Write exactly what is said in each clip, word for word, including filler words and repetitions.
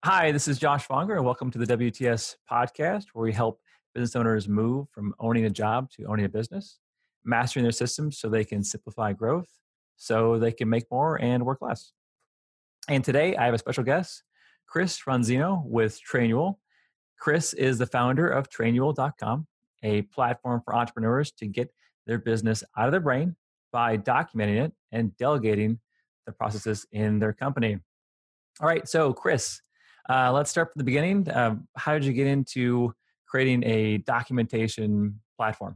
Hi, this is Josh Fonger, and welcome to the W T S podcast, where we help business owners move from owning a job to owning a business, mastering their systems so they can simplify growth, so they can make more and work less. And today I have a special guest, Chris Ronzino with Trainual. Chris is the founder of Trainual dot com, a platform for entrepreneurs to get their business out of their brain by documenting it and delegating the processes in their company. All right, so Chris, uh, let's start from the beginning. Um, how did you get into creating a documentation platform?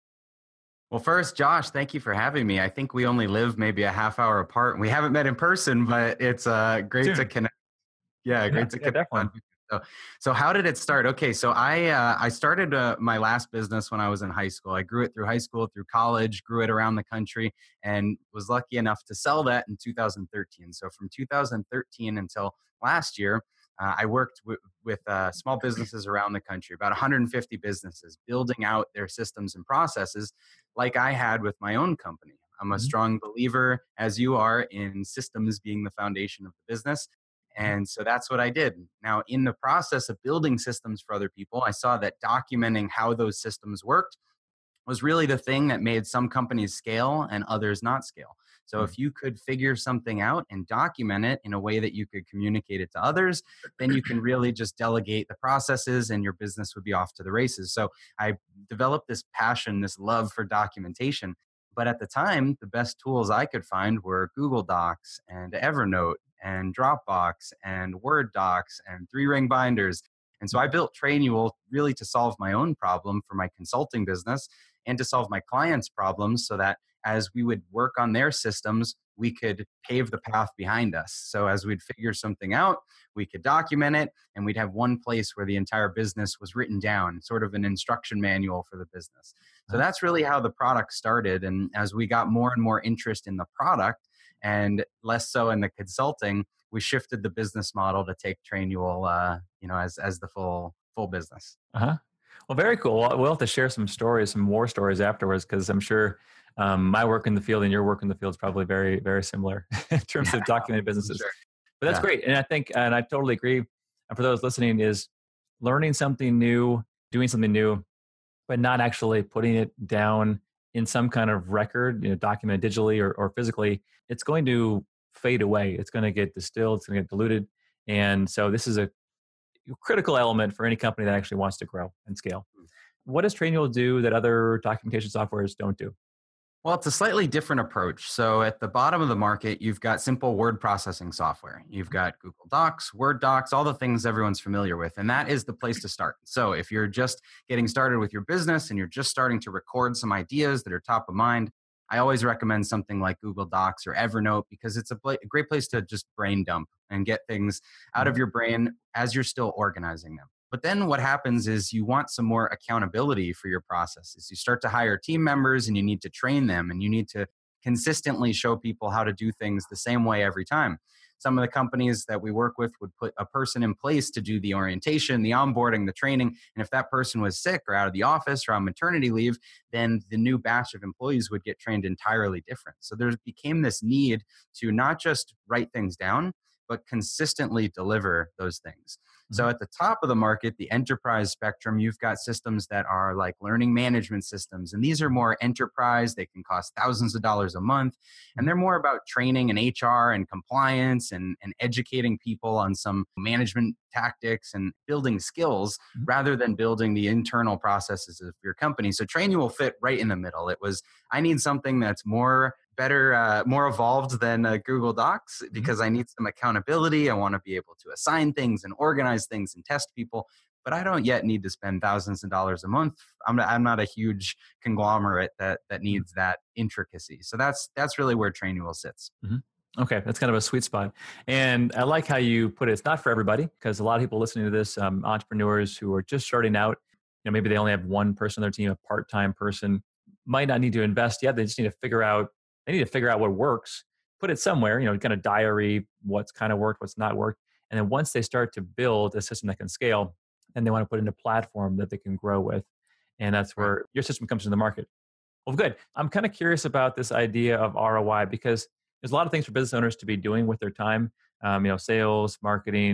Well, first, Josh, thank you for having me. I think we only live maybe a half hour apart, and we haven't met in person, but it's uh, great to Soon. connect. Yeah, Yeah, great to yeah, connect definitely. on. So, so how did it start? Okay, so I uh, I started uh, my last business when I was in high school. I grew it through high school, through college, grew it around the country, and was lucky enough to sell that in two thousand thirteen. So from two thousand thirteen until last year, uh, I worked w- with uh, small businesses around the country, about one hundred fifty businesses, building out their systems and processes, like I had with my own company. I'm a Mhm. strong believer, as you are, in systems being the foundation of the business. And so that's what I did. Now, in the process of building systems for other people, I saw that documenting how those systems worked was really the thing that made some companies scale and others not scale. So Mhm. if you could figure something out and document it in a way that you could communicate it to others, then you can really just delegate the processes and your business would be off to the races. So I developed this passion, this love for documentation. But at the time, the best tools I could find were Google Docs and Evernote and Dropbox and Word docs and three ring binders. And so I built Trainual really to solve my own problem for my consulting business and to solve my clients' problems so that as we would work on their systems, we could pave the path behind us. So as we'd figure something out, we could document it and we'd have one place where the entire business was written down, sort of an instruction manual for the business. So Uh-huh. that's really how the product started. And as we got more and more interest in the product and less so in the consulting, we shifted the business model to take Trainual, uh, you know, as as the full full business. Uh-huh. Well, very cool. Well, we'll have to share some stories, some more stories afterwards, because I'm sure um, my work in the field and your work in the field is probably very, very similar in terms Yeah, of documented for businesses. sure. But that's Yeah. great. And I think, and I totally agree. And for those listening, is learning something new, doing something new, but not actually putting it down in some kind of record, you know, documented digitally or, or physically, it's going to fade away. It's going to get distilled. It's going to get diluted. And so this is a critical element for any company that actually wants to grow and scale. What does Trainual do that other documentation softwares don't do? Well, it's a slightly different approach. So at the bottom of the market, you've got simple word processing software. You've got Google Docs, Word docs, all the things everyone's familiar with. And that is the place to start. So if you're just getting started with your business and you're just starting to record some ideas that are top of mind, I always recommend something like Google Docs or Evernote because it's a, pla- a great place to just brain dump and get things out of Mhm. your brain as you're still organizing them. But then what happens is you want some more accountability for your processes. You start to hire team members and you need to train them and you need to consistently show people how to do things the same way every time. Some of the companies that we work with would put a person in place to do the orientation, the onboarding, the training. And if that person was sick or out of the office or on maternity leave, then the new batch of employees would get trained entirely different. So there became this need to not just write things down, but consistently deliver those things. So Mhm. at the top of the market, the enterprise spectrum, you've got systems that are like learning management systems. And these are more enterprise. They can cost thousands of dollars a month. And Mhm. they're more about training and H R and compliance and, and educating people on some management tactics and building skills Mhm. rather than building the internal processes of your company. So Training will fit right in the middle. It was, I need something that's more better, uh, more evolved than uh, Google Docs Mhm. because I need some accountability. I want to be able to assign things and organize things and test people, but I don't yet need to spend thousands of dollars a month. I'm not, I'm not a huge conglomerate that that Mhm. needs that intricacy. So that's that's really where Trainual sits. Mhm. Okay, that's kind of a sweet spot. And I like how you put it. It's not for everybody because a lot of people listening to this, um, entrepreneurs who are just starting out, you know, maybe they only have one person on their team, a part-time person, might not need to invest yet. They just need to figure out, they need to figure out what works, put it somewhere, you know, kind of diary what's kind of worked, what's not worked. And then once they start to build a system that can scale, then they want to put in a platform that they can grow with. And that's Right. where your system comes into the market. Well, good. I'm kind of curious about this idea of R O I because there's a lot of things for business owners to be doing with their time. Um, you know, sales, marketing,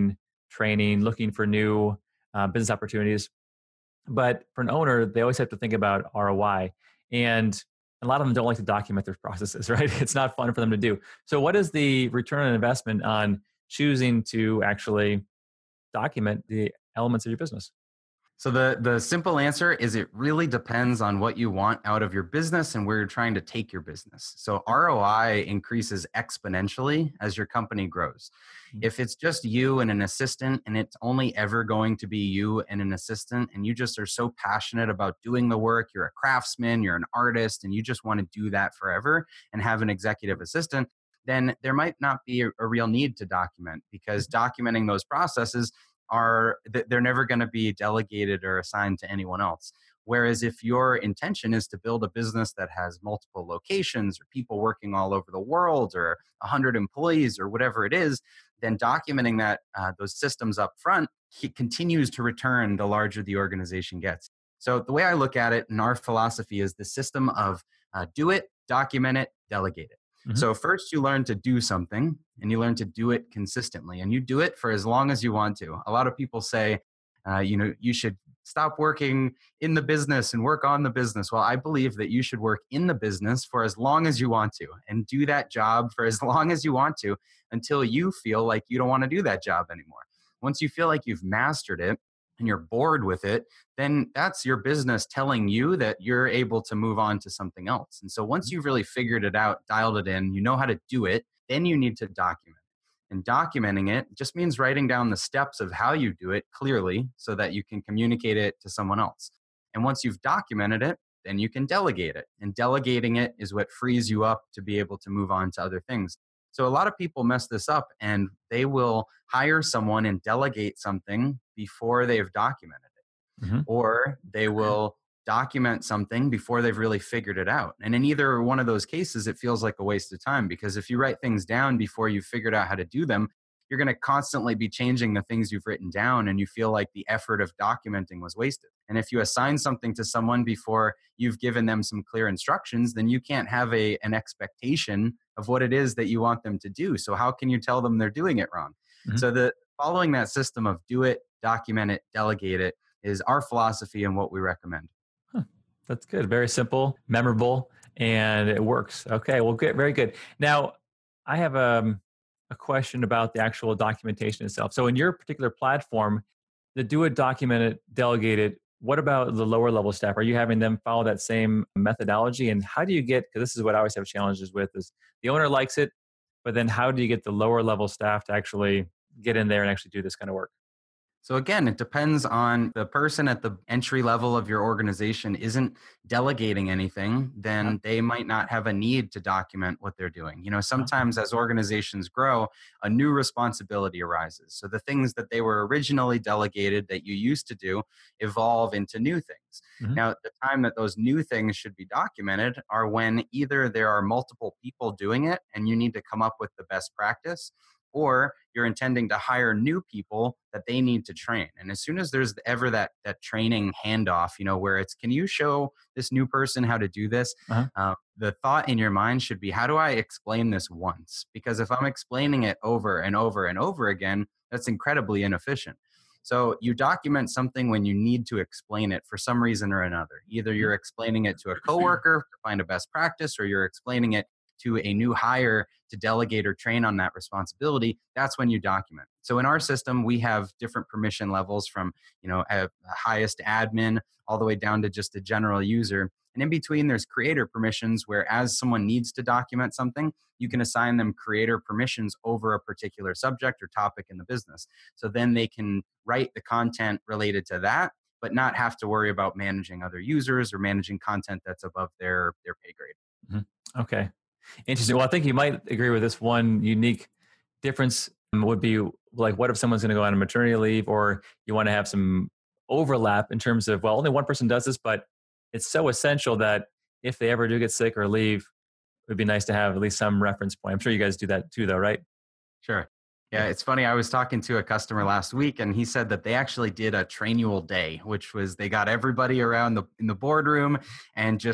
training, looking for new uh, business opportunities. But for an owner, they always have to think about R O I. And a lot of them don't like to document their processes, right? It's not fun for them to do. So, what is the return on investment on choosing to actually document the elements of your business? So the the simple answer is it really depends on what you want out of your business and where you're trying to take your business. So R O I increases exponentially as your company grows. Mhm. If it's just you and an assistant and it's only ever going to be you and an assistant and you just are so passionate about doing the work, you're a craftsman, you're an artist and you just want to do that forever and have an executive assistant, then there might not be a, a real need to document because documenting those processes are they're never going to be delegated or assigned to anyone else. Whereas if your intention is to build a business that has multiple locations or people working all over the world or one hundred employees or whatever it is, then documenting that uh, those systems up front continues to return the larger the organization gets. So the way I look at it in our philosophy is the system of uh, do it, document it, delegate it. Mhm. So first you learn to do something and you learn to do it consistently and you do it for as long as you want to. A lot of people say, uh, you know, you should stop working in the business and work on the business. Well, I believe that you should work in the business for as long as you want to and do that job for as long as you want to until you feel like you don't want to do that job anymore. Once you feel like you've mastered it and you're bored with it, then that's your business telling you that you're able to move on to something else. And so once you've really figured it out, dialed it in, you know how to do it, then you need to document. And documenting it just means writing down the steps of how you do it clearly so that you can communicate it to someone else. And once you've documented it, then you can delegate it. And delegating it is what frees you up to be able to move on to other things. So a lot of people mess this up and they will hire someone and delegate something before they've documented it, Mhm. or they will document something before they've really figured it out. And in either one of those cases, it feels like a waste of time because if you write things down before you've figured out how to do them, you're going to constantly be changing the things you've written down and you feel like the effort of documenting was wasted. And if you assign something to someone before you've given them some clear instructions, then you can't have a, an expectation of what it is that you want them to do. So how can you tell them they're doing it wrong? Mhm. So the following that system of do it, document it, delegate it is our philosophy and what we recommend. Huh. That's good. Very simple, memorable, and it works. Okay, well, good, very good. Now, I have um, a question about the actual documentation itself. So, in your particular platform, the do it, document it, delegate it. What about the lower level staff? Are you having them follow that same methodology? And how do you get? Because this is what I always have challenges with: is the owner likes it, but then how do you get the lower level staff to actually get in there and actually do this kind of work? So again, it depends on the person at the entry level of your organization isn't delegating anything, Uh-huh. then they might not have a need to document what they're doing. You know, Uh-huh. sometimes as organizations grow, a new responsibility arises. So the things that they were originally delegated that you used to do evolve into new things. Mhm. Now, the time that those new things should be documented are when either there are multiple people doing it and you need to come up with the best practice, or you're intending to hire new people that they need to train. And as soon as there's ever that that training handoff, you know, where it's, can you show this new person how to do this? Uh-huh. Uh, the thought in your mind should be, how do I explain this once? Because if I'm explaining it over and over and over again, that's incredibly inefficient. So you document something when you need to explain it for some reason or another. Either Mhm. you're explaining it to a coworker to find a best practice, or you're explaining it to a new hire to delegate or train on that responsibility. That's when you document. So in our system, we have different permission levels from, you know, a, a highest admin all the way down to just a general user. And in between, there's creator permissions where as someone needs to document something, you can assign them creator permissions over a particular subject or topic in the business. So then they can write the content related to that, but not have to worry about managing other users or managing content that's above their, their pay grade. Mhm. Okay. Interesting. Well, I think you might agree with this one unique difference um, would be like, what if someone's going to go on a maternity leave or you want to have some overlap in terms of, well, only one person does this, but it's so essential that if they ever do get sick or leave, it would be nice to have at least some reference point. I'm sure you guys do that too, though, right? Sure. Yeah. Yeah, it's funny. I was talking to a customer last week, and he said that they actually did a trainual day, which was they got everybody around the in the boardroom and just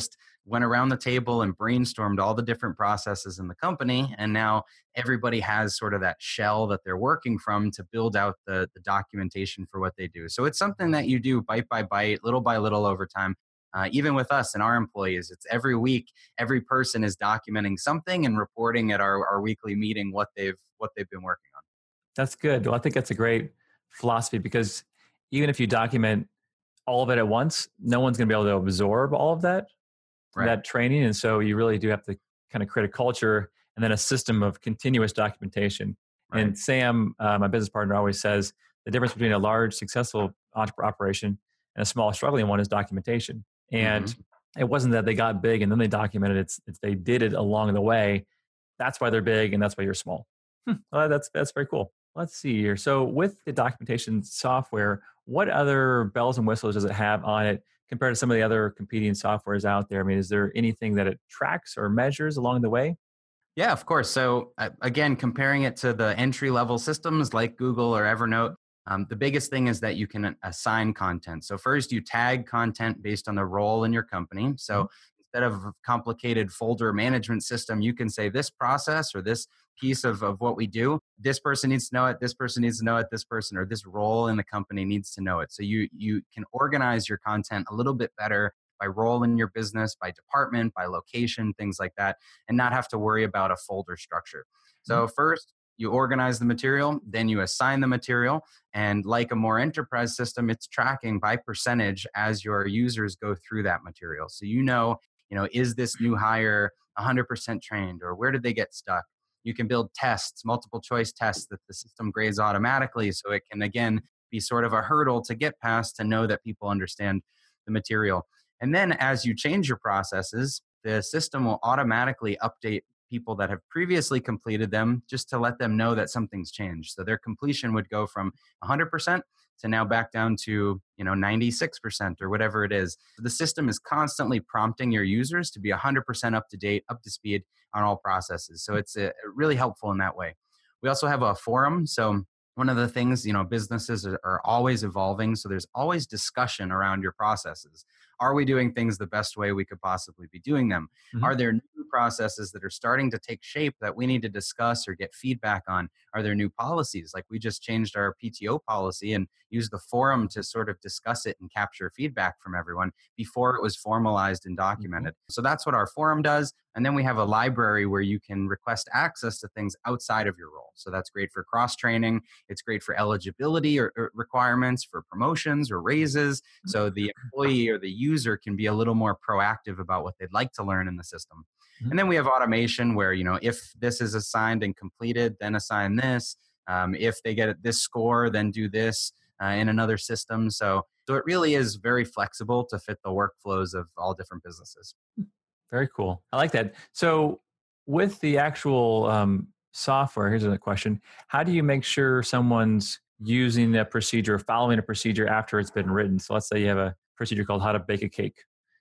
went around the table and brainstormed all the different processes in the company. And now everybody has sort of that shell that they're working from to build out the, the documentation for what they do. So it's something that you do bite by bite, little by little over time. Uh, even with us and our employees, it's every week, every person is documenting something and reporting at our, our weekly meeting what they've what they've been working on. That's good. Well, I think that's a great philosophy, because even if you document all of it at once, no one's going to be able to absorb all of that, Right. that training. And so you really do have to kind of create a culture and then a system of continuous documentation. Right. And Sam, uh, my business partner, always says the difference between a large, successful entrepreneur operation and a small, struggling one is documentation. And Mm-hmm. it wasn't that they got big and then they documented it. It's, it's they did it along the way. That's why they're big and that's why you're small. Hmm. Well, that's, that's very cool. Let's see here. So with the documentation software, what other bells and whistles does it have on it compared to some of the other competing softwares out there? I mean, is there anything that it tracks or measures along the way? Yeah, of course. So uh, again, comparing it to the entry level systems like Google or Evernote, um, the biggest thing is that you can assign content. So first you tag content based on the role in your company. So Mhm. instead of a complicated folder management system, you can say this process or this piece of, of what we do, this person needs to know it, this person needs to know it, this person or this role in the company needs to know it. So you you can organize your content a little bit better by role in your business, by department, by location, things like that, and not have to worry about a folder structure. So first, you organize the material, then you assign the material. And like a more enterprise system, it's tracking by percentage as your users go through that material. So you know, you know, is this new hire one hundred percent trained, or where did they get stuck? You can build tests, multiple choice tests that the system grades automatically. So it can, again, be sort of a hurdle to get past to know that people understand the material. And then as you change your processes, the system will automatically update people that have previously completed them just to let them know that something's changed. So their completion would go from one hundred percent to now back down to, you know, ninety-six percent or whatever it is. The system is constantly prompting your users to be one hundred percent up to date, up to speed on all processes. So it's uh really helpful in that way. We also have a forum. So one of the things, you know, businesses are, are always evolving. So there's always discussion around your processes. Are we doing things the best way we could possibly be doing them? Mm-hmm. Are there new processes that are starting to take shape that we need to discuss or get feedback on? Are there new policies? Like we just changed our P T O policy and used the forum to sort of discuss it and capture feedback from everyone before it was formalized and documented. Mm-hmm. So that's what our forum does. And then we have a library where you can request access to things outside of your role. So that's great for cross training. It's great for eligibility or, or requirements for promotions or raises. So the employee or the user can be a little more proactive about what they'd like to learn in the system. Mm-hmm. And then we have automation where, you know, if this is assigned and completed, then assign this. Um, if they get this score, then do this uh, in another system. So, so it really is very flexible to fit the workflows of all different businesses. Very cool. I like that. So with the actual um, software, here's another question. How do you make sure someone's using a procedure, following a procedure after it's been written? So let's say you have a procedure called how to bake a cake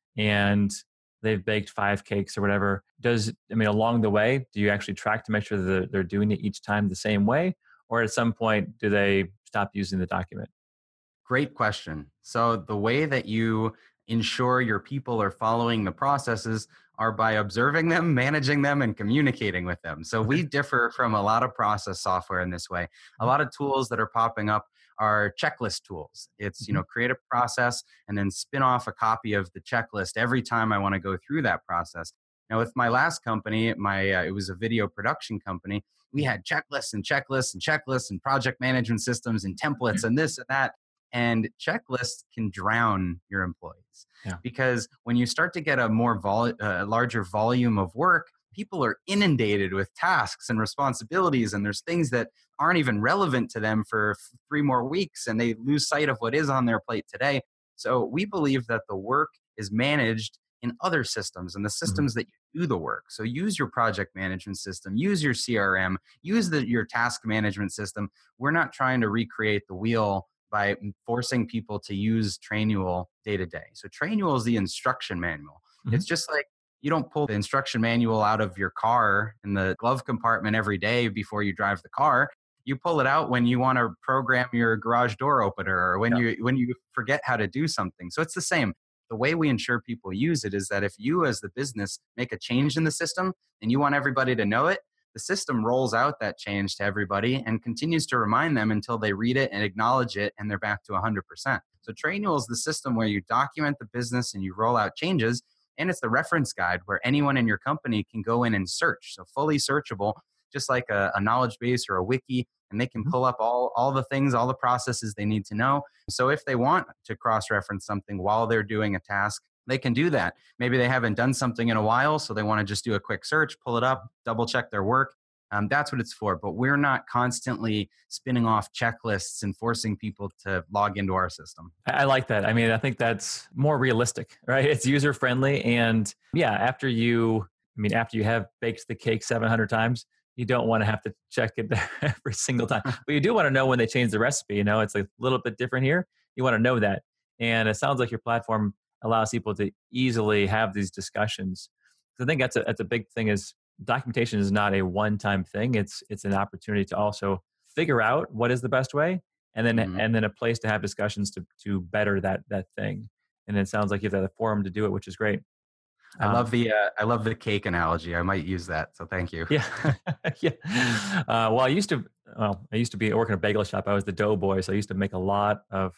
and they've baked five cakes or whatever. Does, I mean, along the way, do you actually track to make sure that they're doing it each time the same way? Or at some point, do they stop using the document? Great question. So the way that you ensure your people are following the processes are by observing them, managing them, and communicating with them. So we differ from a lot of process software in this way. A lot of tools that are popping up are checklist tools. It's, you know, create a process and then spin off a copy of the checklist every time I want to go through that process. Now, with my last company, my uh, it was a video production company. We had checklists and checklists and checklists and project management systems and templates and this and that. And checklists can drown your employees yeah. because when you start to get a more vol- uh, larger volume of work, people are inundated with tasks and responsibilities, and there's things that aren't even relevant to them for f- three more weeks, and they lose sight of what is on their plate today. So we believe that the work is managed in other systems and the systems mm-hmm. that you do the work. So use your project management system, use your C R M, use the, your task management system. We're not trying to recreate the wheel by forcing people to use Trainual day to day. So Trainual is the instruction manual. Mm-hmm. It's just like you don't pull the instruction manual out of your car in the glove compartment every day before you drive the car. You pull it out when you want to program your garage door opener or when yeah. you when you forget how to do something. So it's the same. the way we ensure people use it is that if you as the business make a change in the system and you want everybody to know it, the system rolls out that change to everybody and continues to remind them until they read it and acknowledge it and they're back to one hundred percent. So Trainual is the system where you document the business and you roll out changes, and it's the reference guide where anyone in your company can go in and search. So fully searchable, just like a, a knowledge base or a wiki, and they can pull up all, all the things, all the processes they need to know. So if they want to cross-reference something while they're doing a task, they can do that. Maybe they haven't done something in a while, so they want to just do a quick search, pull it up, double check their work. Um, that's what it's for. But we're not constantly spinning off checklists and forcing people to log into our system. I like that. I mean, I think that's more realistic, right? It's user friendly. And yeah, after you, I mean, after you have baked the cake seven hundred times, you don't want to have to check it every single time. But you do want to know when they change the recipe. You know, it's a little bit different here. You want to know that. And it sounds like your platform allows people to easily have these discussions. So I think that's a, that's a big thing is documentation is not a one-time thing. It's it's an opportunity to also figure out what is the best way, and then mm-hmm. and then a place to have discussions to to better that that thing. And it sounds like you have a forum to do it, which is great. I um, love the uh, I love the cake analogy. I might use that. So thank you. Yeah, yeah. Uh, well, I used to well, I used to be working at a bagel shop. I was the dough boy, so I used to make a lot of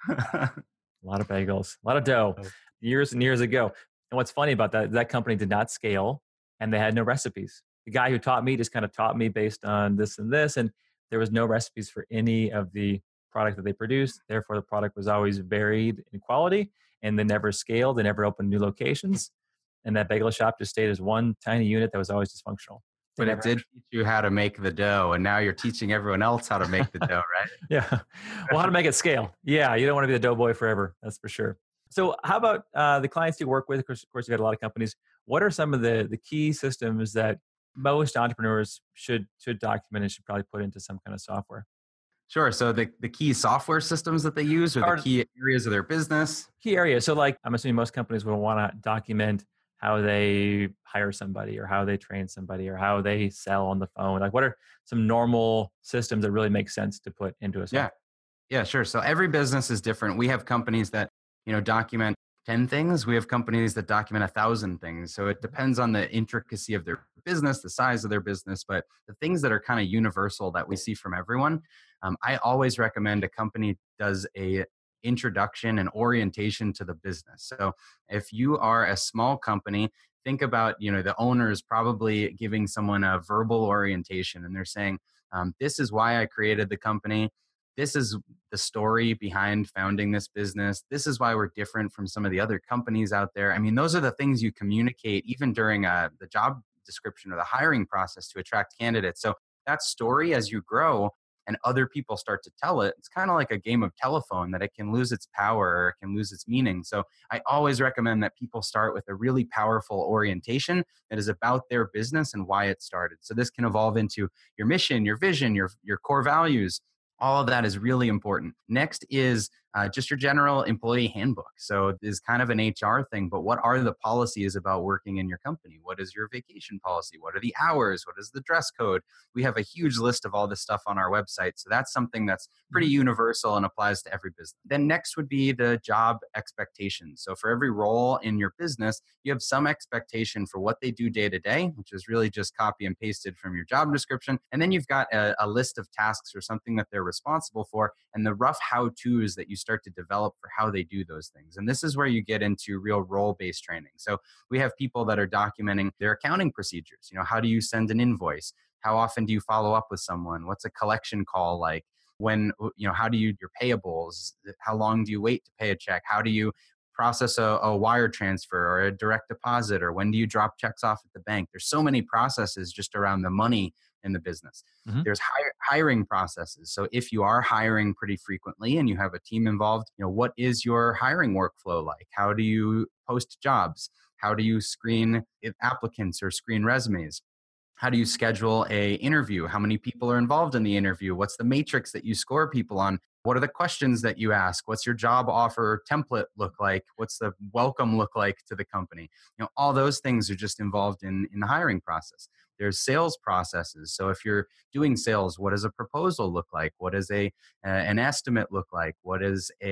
a lot of bagels, a lot of dough, years and years ago. And what's funny about that? That company did not scale, and they had no recipes. The guy who taught me just kind of taught me based on this and this, and there was no recipes for any of the product that they produced. Therefore, the product was always varied in quality, and they never scaled. They never opened new locations. And that bagel shop just stayed as one tiny unit that was always dysfunctional. But it did teach you how to make the dough, and now you're teaching everyone else how to make the dough, right? Yeah. Well, how to make it scale. Yeah, you don't want to be the dough boy forever. That's for sure. So how about uh, the clients you work with? Of course, of course, you've got a lot of companies. What are some of the, the key systems that most entrepreneurs should should document and should probably put into some kind of software? Sure. So the, the key software systems that they use or the key areas of their business? Key areas. So like, I'm assuming most companies will want to document how they hire somebody or how they train somebody or how they sell on the phone. Like what are some normal systems that really make sense to put into a software? Yeah. Yeah, sure. So every business is different. We have companies that, you know, document ten things. We have companies that document a thousand things. So it depends on the intricacy of their business, the size of their business, but the things that are kind of universal that we see from everyone. Um, I always recommend a company does a introduction and orientation to the business. So if you are a small company, think about, you know, the owner is probably giving someone a verbal orientation and they're saying, um, this is why I created the company. This is the story behind founding this business. This is why we're different from some of the other companies out there. I mean, those are the things you communicate even during uh, the job description or the hiring process to attract candidates. So that story, as you grow and other people start to tell it, it's kind of like a game of telephone that it can lose its power or it can lose its meaning. So I always recommend that people start with a really powerful orientation that is about their business and why it started. So this can evolve into your mission, your vision, your, your core values. All of that is really important. Next is uh, just your general employee handbook. So it is kind of an H R thing, but what are the policies about working in your company? What is your vacation policy? What are the hours? What is the dress code? We have a huge list of all this stuff on our website. So that's something that's pretty universal and applies to every business. Then next would be the job expectations. So for every role in your business, you have some expectation for what they do day to day, which is really just copy and pasted from your job description. And then you've got a, a list of tasks or something that they're responsible for and the rough how-tos that you start to develop for how they do those things. And this is where you get into real role-based training. So we have people that are documenting their accounting procedures. You know, how do you send an invoice? How often do you follow up with someone? What's a collection call like? When, you know, how do you, your payables? How long do you wait to pay a check? How do you process a, a wire transfer or a direct deposit? Or when do you drop checks off at the bank? There's so many processes just around the money in the business. Mm-hmm. There's hire, hiring processes. So if you are hiring pretty frequently and you have a team involved, you know, what is your hiring workflow like? How do you post jobs? How do you screen applicants or screen resumes? How do you schedule a interview? How many people are involved in the interview? What's the matrix that you score people on? What are the questions that you ask? What's your job offer template look like? What's the welcome look like to the company? You know, all those things are just involved in, in the hiring process. There's sales processes. So if you're doing sales, what does a proposal look like? What does a uh, an estimate look like? What does a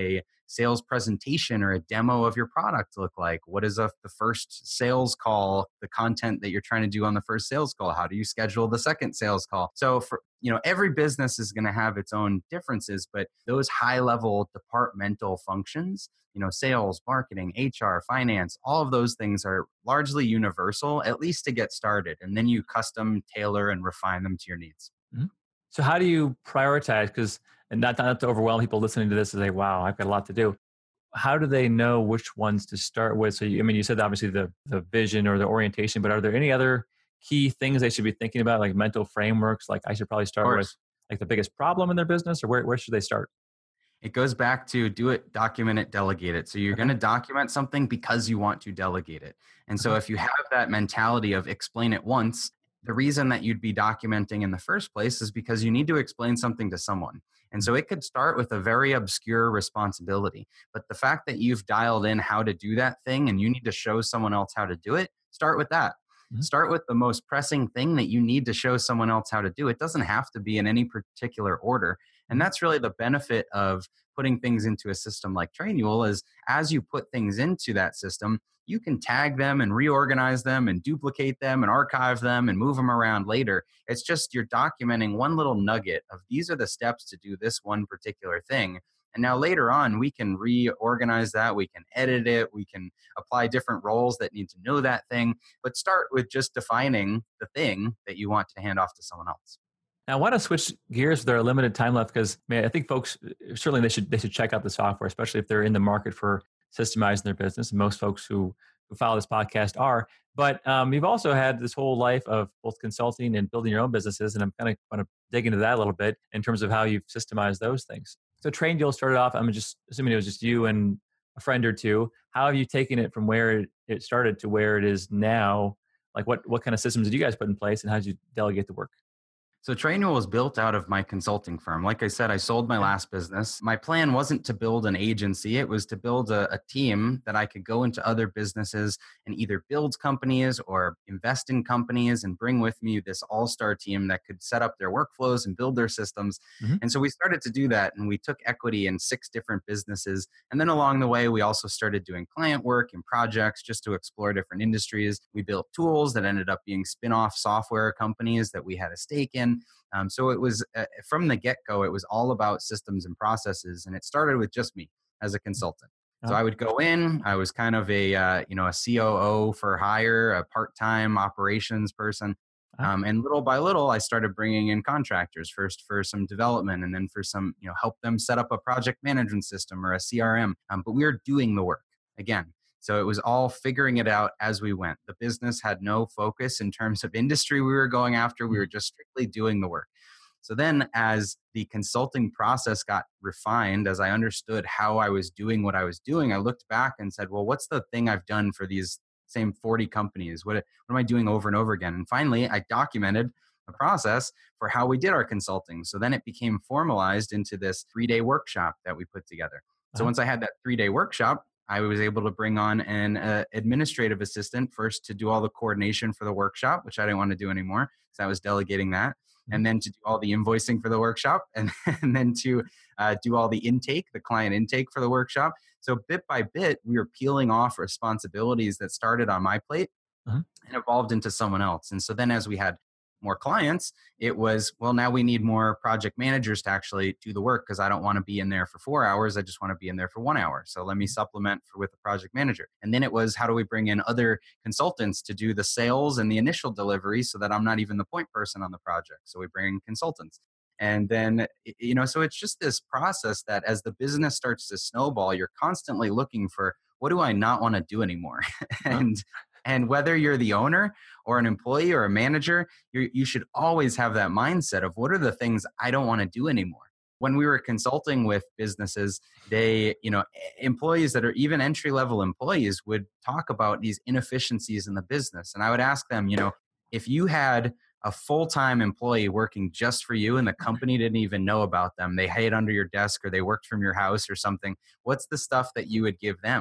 sales presentation or a demo of your product look like? What is a, the first sales call, the content that you're trying to do on the first sales call? How do you schedule the second sales call? So for, you know, every business is going to have its own differences, but those high level departmental functions, you know, sales, marketing, H R, finance, all of those things are largely universal, at least to get started. And then you custom tailor and refine them to your needs. Mhm. So how do you prioritize? Because and not, not to overwhelm people listening to this and say, wow, I've got a lot to do. How do they know which ones to start with? So, you, I mean, you said obviously the, the vision or the orientation, but are there any other key things they should be thinking about, like mental frameworks? Like I should probably Of start with course. like the biggest problem in their business, or where, where should they start? It goes back to do it, document it, delegate it. So you're going Okay. to document something because you want to delegate it. And so Okay. if you have that mentality of explain it once, the reason that you'd be documenting in the first place is because you need to explain something to someone. And so it could start with a very obscure responsibility. But the fact that you've dialed in how to do that thing and you need to show someone else how to do it, start with that. Mhm. Start with the most pressing thing that you need to show someone else how to do. It doesn't have to be in any particular order. And Mhm. that's really the benefit of putting things into a system like Trainual is as you put things into that system, you can tag them and reorganize them and duplicate them and archive them and move them around later. It's just you're documenting one little nugget of these are the steps to do this one particular thing. And now later on, we can reorganize that. We can edit it. We can apply different roles that need to know that thing. But start with just defining the thing that you want to hand off to someone else. Now, I want to switch gears with our limited time left because, man, I think folks certainly they should they should check out the software, especially if they're in the market for systemizing their business. And most folks who who follow this podcast are. But um, you've also had this whole life of both consulting and building your own businesses, and I'm kind of want to dig into that a little bit in terms of how you've systemized those things. So, Train started off. I'm just assuming it was just you and a friend or two. How have you taken it from where it, it started to where it is now? Like, what what kind of systems did you guys put in place, and how did you delegate the work? So Trainual was built out of my consulting firm. Like I said, I sold my Okay. last business. My plan wasn't to build an agency. It was to build a, a team that I could go into other businesses and either build companies or invest in companies and bring with me this all-star team that could set up their workflows and build their systems. Mhm. And so we started to do that, and we took equity in six different businesses. And then along the way, we also started doing client work and projects just to explore different industries. We built tools that ended up being spin-off software companies that we had a stake in. Um, so it was uh, from the get-go, it was all about systems and processes, and it started with just me as a consultant. So Uh-huh. I would go in. I was kind of a uh, you know a C O O for hire, a part-time operations person, Uh-huh. um, and little by little, I started bringing in contractors first for some development, and then for some you know help them set up a project management system or a C R M. Um, but we were doing the work again. So it was all figuring it out as we went. The business had no focus in terms of industry we were going after. We were just strictly doing the work. So then as the consulting process got refined, as I understood how I was doing what I was doing, I looked back and said, well, what's the thing I've done for these same forty companies? What, what am I doing over and over again? And finally, I documented a process for how we did our consulting. So then it became formalized into this three-day workshop that we put together. So Uh-huh. once I had that three-day workshop, I was able to bring on an uh, administrative assistant first to do all the coordination for the workshop, which I didn't want to do anymore because I was delegating that, Mhm. and then to do all the invoicing for the workshop, and, and then to uh, do all the intake, the client intake for the workshop. So bit by bit, we were peeling off responsibilities that started on my plate Uh-huh. and evolved into someone else. And so then as we had more clients, it was, well, now we need more project managers to actually do the work because I don't want to be in there for four hours. I just want to be in there for one hour. So let me supplement for, with a project manager. And then it was, how do we bring in other consultants to do the sales and the initial delivery so that I'm not even the point person on the project? So we bring in consultants. And then, you know, so it's just this process that as the business starts to snowball, you're constantly looking for, what do I not want to do anymore? Uh-huh. and and whether you're the owner or an employee or a manager, you you should always have that mindset of what are the things I don't want to do anymore. When we were consulting with businesses, they, you know, employees that are even entry level employees would talk about these inefficiencies in the business. And I would ask them, you know, if you had a full-time employee working just for you and the company didn't even know about them, they hid under your desk or they worked from your house or something, what's the stuff that you would give them?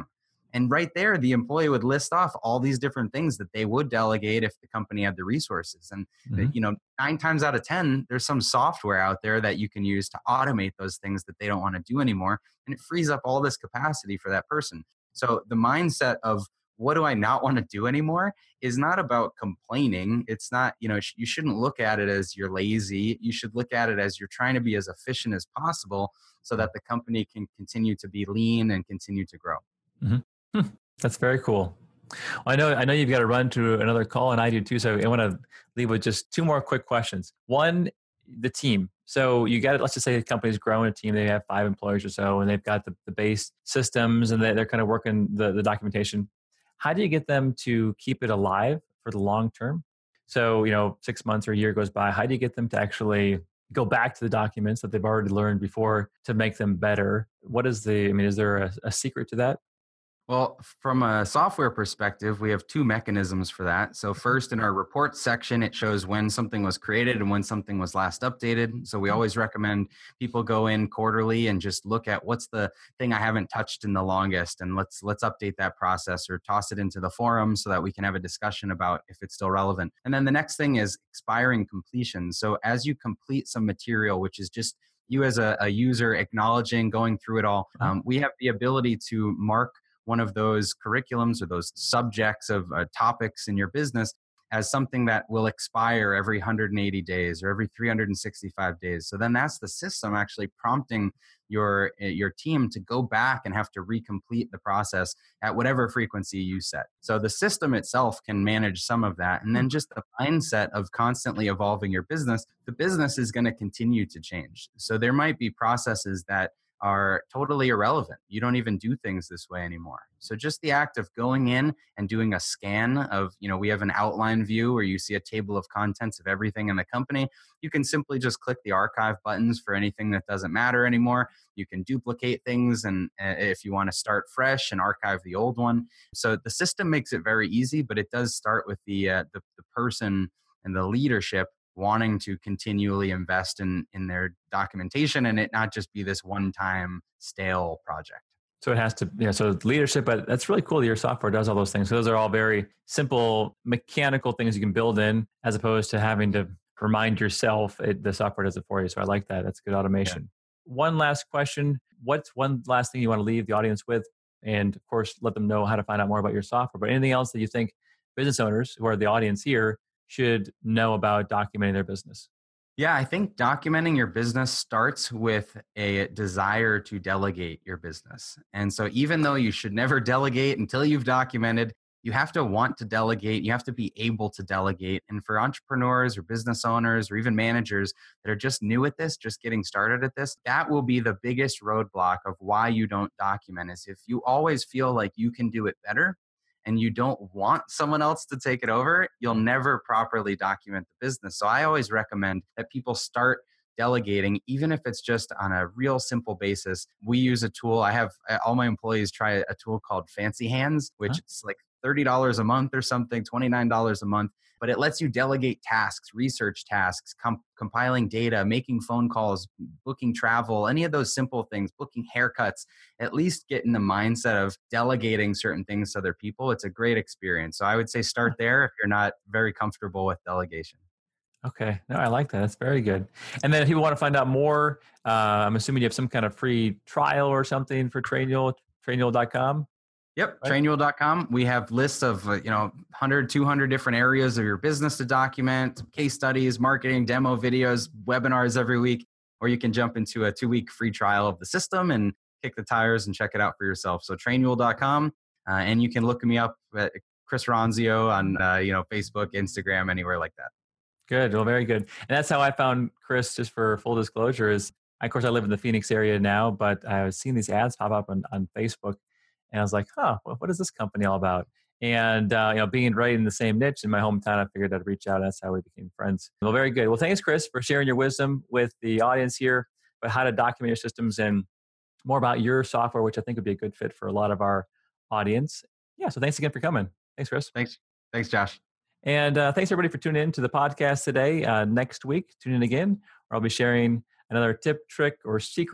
And right there, the employee would list off all these different things that they would delegate if the company had the resources. And, Mm-hmm. you know, nine times out of ten, there's some software out there that you can use to automate those things that they don't want to do anymore. And it frees up all this capacity for that person. So the mindset of what do I not want to do anymore is not about complaining. It's not, you know, you shouldn't look at it as you're lazy. You should look at it as you're trying to be as efficient as possible so that the company can continue to be lean and continue to grow. Mm-hmm. Hmm. That's very cool. Well, I know, I know you've got to run to another call, and I do too. So I want to leave with just two more quick questions. One, the team. So you got it. Let's just say the company's growing a team. They have five employees or so, and they've got the, the base systems, and they, they're kind of working the, the documentation. How do you get them to keep it alive for the long term? So, you know, six months or a year goes by. How do you get them to actually go back to the documents that they've already learned before to make them better? What is the, I mean, is there a, a secret to that? Well, from a software perspective, we have two mechanisms for that. So first, in our report section, it shows when something was created and when something was last updated. So we always recommend people go in quarterly and just look at what's the thing I haven't touched in the longest, and let's let's update that process or toss it into the forum so that we can have a discussion about if it's still relevant. And then the next thing is expiring completion. So as you complete some material, which is just you as a, a user acknowledging, going through it all, um, we have the ability to mark one of those curriculums or those subjects of uh, topics in your business as something that will expire every one hundred eighty days or every three hundred sixty-five days. So then that's the system actually prompting your your team to go back and have to recomplete the process at whatever frequency you set. So the system itself can manage some of that. And then just the mindset of constantly evolving your business, the business is going to continue to change. So there might be processes that are totally irrelevant. You don't even do things this way anymore. So just the act of going in and doing a scan of, you know, we have an outline view where you see a table of contents of everything in the company. You can simply just click the archive buttons for anything that doesn't matter anymore. You can duplicate things, and uh, if you want to start fresh and archive the old one. So the system makes it very easy, but it does start with the uh, the, the person and the leadership wanting to continually invest in in their documentation and it not just be this one-time stale project. So it has to, you know, so leadership, but that's really cool that your software does all those things. So those are all very simple mechanical things you can build in as opposed to having to remind yourself. It, the software does it for you. So I like that. That's good automation. Yeah. One last question. What's one last thing you want to leave the audience with? And of course, let them know how to find out more about your software. But anything else that you think business owners who are the audience here should know about documenting their business? Yeah, I think documenting your business starts with a desire to delegate your business. And so even though you should never delegate until you've documented, you have to want to delegate. You have to be able to delegate. And for entrepreneurs or business owners or even managers that are just new at this, just getting started at this, that will be the biggest roadblock of why you don't document is if you always feel like you can do it better, and you don't want someone else to take it over, you'll never properly document the business. So I always recommend that people start delegating, even if it's just on a real simple basis. We use a tool. I have all my employees try a tool called Fancy Hands, which huh? It's like thirty dollars a month or something, twenty-nine dollars a month. But it lets you delegate tasks, research tasks, com- compiling data, making phone calls, booking travel, any of those simple things, booking haircuts, at least get in the mindset of delegating certain things to other people. It's a great experience. So I would say start there if you're not very comfortable with delegation. Okay. No, I like that. That's very good. And then if you want to find out more, uh, I'm assuming you have some kind of free trial or something for Trainual, trainual dot com. Yep, right? Trainual dot com. We have lists of, uh, you know, one hundred, two hundred different areas of your business to document, case studies, marketing, demo videos, webinars every week, or you can jump into a two-week free trial of the system and kick the tires and check it out for yourself. So trainual dot com, uh, and you can look me up at Chris Ronzio on, uh, you know, Facebook, Instagram, anywhere like that. Good. Well, very good. And that's how I found Chris, just for full disclosure, is, of course, I live in the Phoenix area now, but I was seeing these ads pop up on, on Facebook. And I was like, huh, what is this company all about? And, uh, you know, being right in the same niche in my hometown, I figured I'd reach out. That's how we became friends. Well, very good. Well, thanks, Chris, for sharing your wisdom with the audience here about how to document your systems and more about your software, which I think would be a good fit for a lot of our audience. Yeah. So thanks again for coming. Thanks, Chris. Thanks. Thanks, Josh. And uh, thanks, everybody, for tuning in to the podcast today. Uh, next week, tune in again, where I'll be sharing another tip, trick, or secret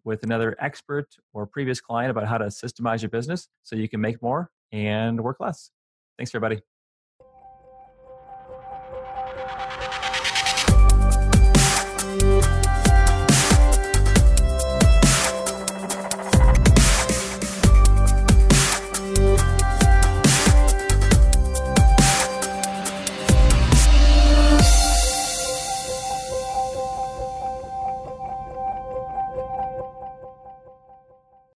with another expert or previous client about how to systemize your business so you can make more and work less. Thanks, everybody.